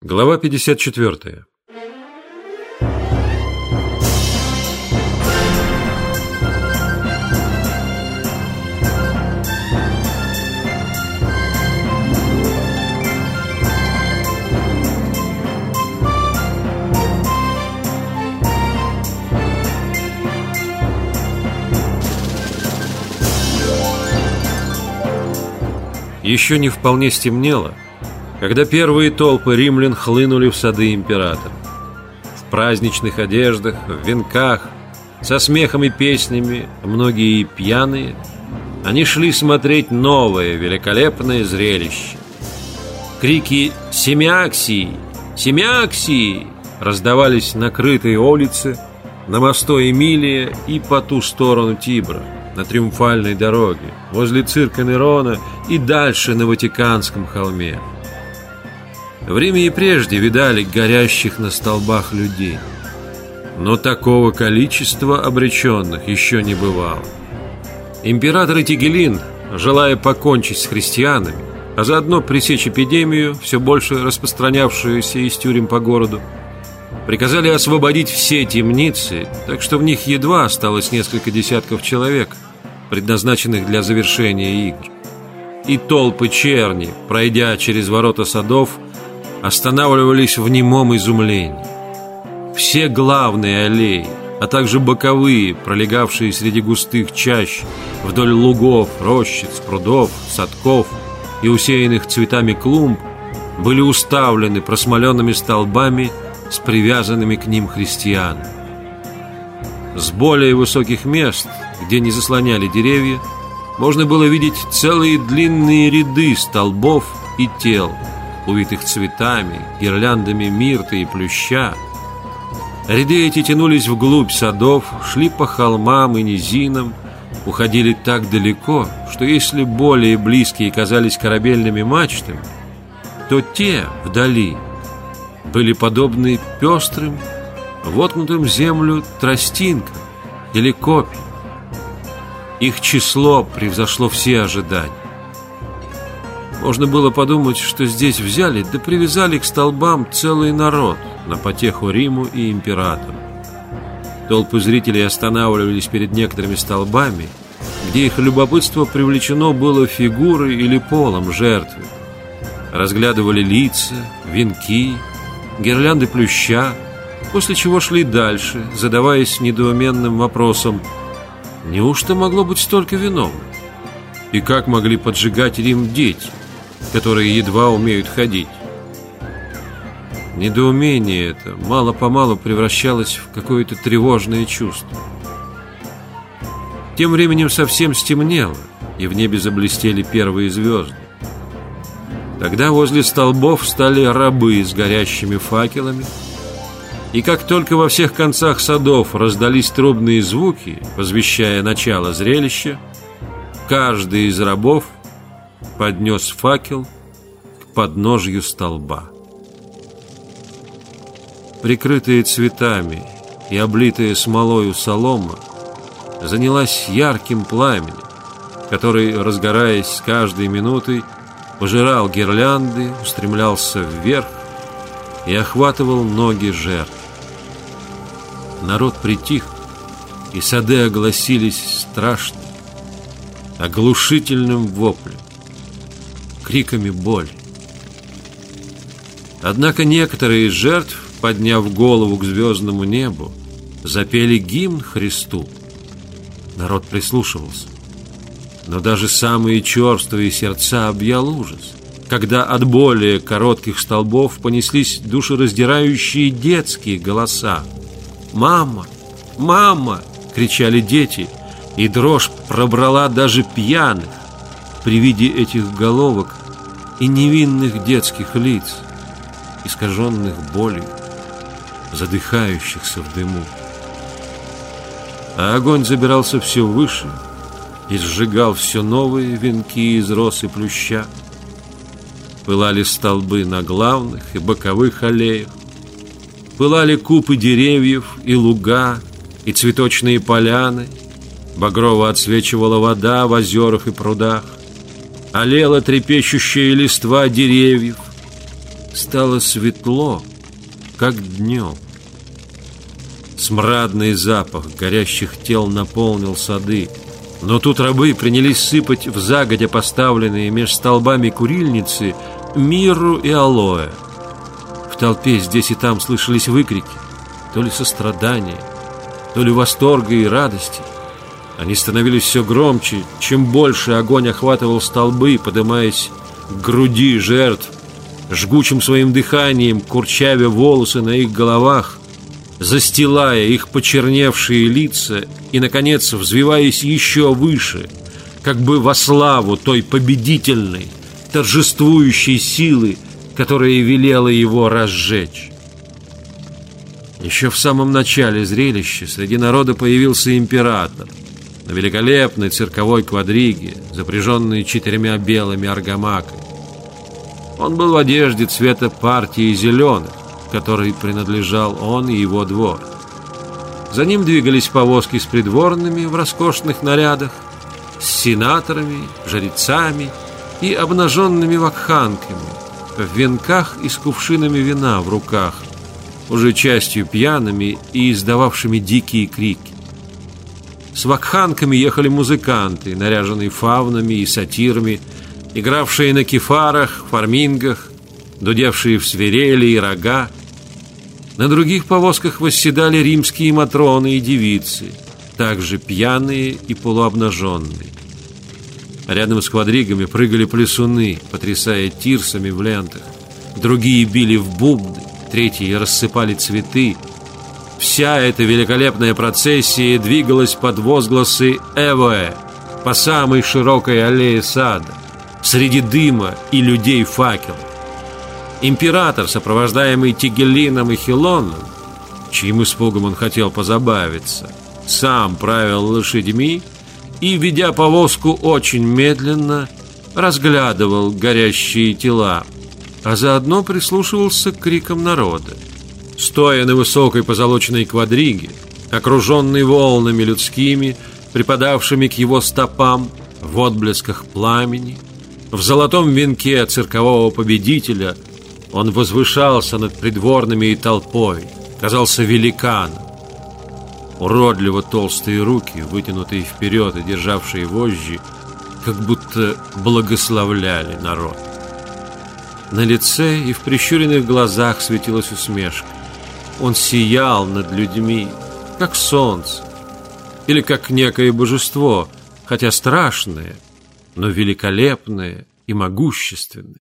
Глава 54. Еще не вполне стемнело, когда первые толпы римлян хлынули в сады императора. В праздничных одеждах, в венках, со смехом и песнями, многие и пьяные, они шли смотреть новое великолепное зрелище. Крики «Семиаксии! Семиаксии!» раздавались на крытой улице, на мосту Эмилия и по ту сторону Тибра, на Триумфальной дороге, возле цирка Нерона и дальше на Ватиканском холме. В Риме и прежде видали горящих на столбах людей, но такого количества обреченных еще не бывало. Император Тигелин, желая покончить с христианами, а заодно пресечь эпидемию, все больше распространявшуюся из тюрем по городу, приказали освободить все темницы, так что в них едва осталось несколько десятков человек, предназначенных для завершения игр. И толпы черни, пройдя через ворота садов, останавливались в немом изумлении. Все главные аллеи, а также боковые, пролегавшие среди густых чащ, вдоль лугов, рощиц, прудов, садков и усеянных цветами клумб, были уставлены просмоленными столбами с привязанными к ним христианами. С более высоких мест, где не заслоняли деревья, можно было видеть целые длинные ряды столбов и тел, увитых цветами, гирляндами мирта и плюща. Ряды эти тянулись вглубь садов, шли по холмам и низинам, уходили так далеко, что если более близкие казались корабельными мачтами, то те вдали были подобны пестрым, воткнутым в землю тростинкам или копьям. Их число превзошло все ожидания. Можно было подумать, что здесь взяли да привязали к столбам целый народ на потеху Риму и императору. Толпы зрителей останавливались перед некоторыми столбами, где их любопытство привлечено было фигурой или полом жертвы. Разглядывали лица, венки, гирлянды плюща, после чего шли дальше, задаваясь недоуменным вопросом: неужто могло быть столько виновных? И как могли поджигать Рим дети, которые едва умеют ходить? Недоумение это мало-помалу превращалось в какое-то тревожное чувство. Тем временем совсем стемнело, и в небе заблестели первые звезды. Тогда возле столбов стали рабы с горящими факелами, и как только во всех концах садов раздались трубные звуки, возвещая начало зрелища, каждый из рабов поднес факел к подножью столба. Прикрытая цветами и облитая смолою солома занялась ярким пламенем, который, разгораясь с каждой минутой, пожирал гирлянды, устремлялся вверх и охватывал ноги жертв. Народ притих, и сады огласились страшным, оглушительным воплем, криками боли. Однако некоторые из жертв, подняв голову к звездному небу, запели гимн Христу. Народ прислушивался, но даже самые черствые сердца объял ужас, когда от более коротких столбов понеслись душераздирающие детские голоса. «Мама! Мама!» — кричали дети, и дрожь пробрала даже пьяных при виде этих головок и невинных детских лиц, искаженных болью, задыхающихся в дыму. А огонь забирался все выше и сжигал все новые венки из роз и плюща. Пылали столбы на главных и боковых аллеях, пылали купы деревьев и луга, и цветочные поляны, багрово отсвечивала вода в озерах и прудах, олела трепещущая листва деревьев, стало светло, как днем. Смрадный запах горящих тел наполнил сады, но тут рабы принялись сыпать в загодя поставленные меж столбами курильницы мирру и алоэ. В толпе здесь и там слышались выкрики, то ли сострадания, то ли восторга и радости. Они становились все громче, чем больше огонь охватывал столбы, поднимаясь к груди жертв, жгучим своим дыханием курчавя волосы на их головах, застилая их почерневшие лица и, наконец, взвиваясь еще выше, как бы во славу той победительной, торжествующей силы, которая велела его разжечь. Еще в самом начале зрелища среди народа появился император на великолепной цирковой квадриге, запряженной 4 белыми аргамаками. Он был в одежде цвета партии зеленых, которой принадлежал он и его двор. За ним двигались повозки с придворными в роскошных нарядах, с сенаторами, жрецами и обнаженными вакханками в венках и с кувшинами вина в руках, уже частью пьяными и издававшими дикие крики. С вакханками ехали музыканты, наряженные фавнами и сатирами, игравшие на кефарах, фармингах, дудевшие в свирели и рога. На других повозках восседали римские матроны и девицы, также пьяные и полуобнаженные. Рядом с квадригами прыгали плясуны, потрясая тирсами в лентах. Другие били в бубны, третьи рассыпали цветы. Вся эта великолепная процессия двигалась под возгласы «Эвоэ» по самой широкой аллее сада, среди дыма и людей факелов. Император, сопровождаемый Тигеллином и Хилоном, чьим испугом он хотел позабавиться, сам правил лошадьми и, ведя повозку очень медленно, разглядывал горящие тела, а заодно прислушивался к крикам народа. Стоя на высокой позолоченной квадриге, окруженный волнами людскими, припадавшими к его стопам в отблесках пламени, в золотом венке циркового победителя, он возвышался над придворными и толпой, казался великаном. Уродливо толстые руки, вытянутые вперед и державшие вожжи, как будто благословляли народ. На лице и в прищуренных глазах светилась усмешка. Он сиял над людьми, как солнце, или как некое божество, хотя страшное, но великолепное и могущественное.